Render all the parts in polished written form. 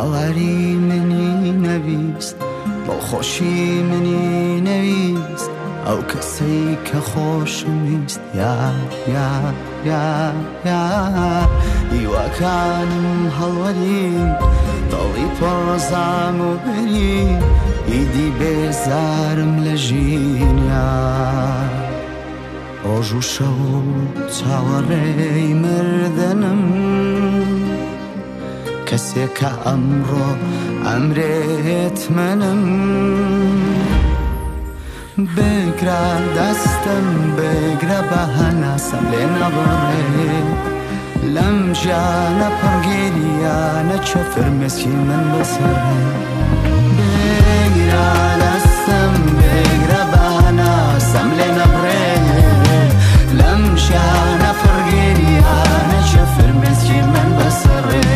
باوەری منی نەویست بۆ خۆشی منی نەویست ئەو کەسەی کە خۆشم ویست یا یا یا یا هیواکانم هەڵوەری دڵی پۆزام و بری ئیدی بێزارم لە ژینیا ڕۆژ و شەو چاوەڕێی مردنم کەسێکە ئەمڕۆ ئەمرێت منم بگرە دەستم بگرە بە هەناسەم لێ نەبڕێ لەم ژیانە پڕگیریانە چە فرمێسکی من بسڕێ بگرە دەستم بگرە بە هەناسەم لێ نەبڕێ لەم ژیانە پڕگیریانە چە فرمێسکی من بسڕێ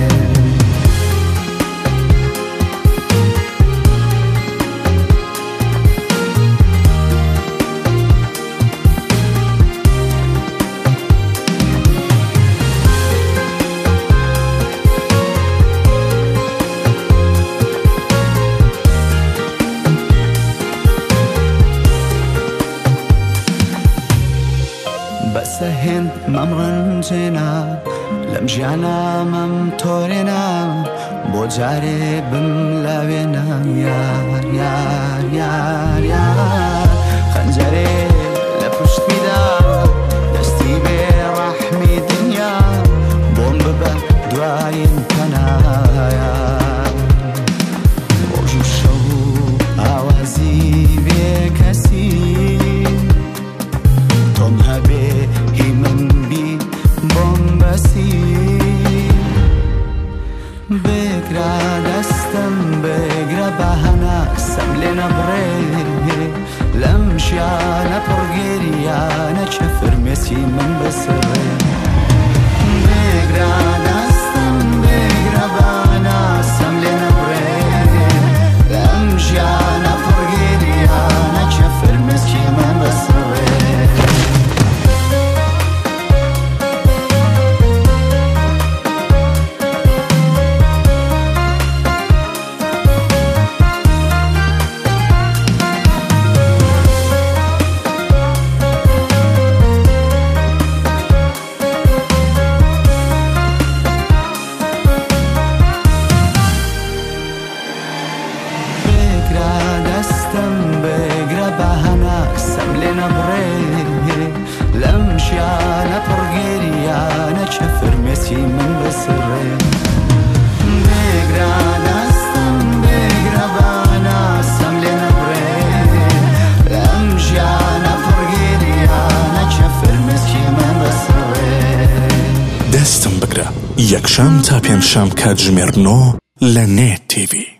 بەسە هێند مەم ڕەنجێنا لەم ژیانە مەم تۆرێنا بۆ جارێ بم لاوێنە یار یار یار یار خەنجەرێ لە پشتیدا دەستی بێ ڕەحمی دنیا بۆم ببە دوایین پەنایە ڕۆژ و شەو ئاوازی بێ کەسی تۆم هەبێ هی من بی بۆم بەسی بگرە دەستم بگرە بە هەناسەم لێ نەبڕێ لەم ژیانە پڕگیریانە چە فرمێسی من بسڕێ بگرە دەستم بگرە بە هەناسەم لێ نەبڕێ لەم ژیانە پڕگیریانە چە فرمێسکی من بسڕێ لەم ژیانە پڕگیریانە چە فرمێسی من بسڕێ بگرە دەستم بگرە بە هەناسەم لێ نەبڕێ لەم ژیانە پڕگیریانە چە فرمێسکی من بسڕێ دەستم بگرە یەکشەم تا پێنجشەم کاتژمێر 9 لە نێت تیڤی.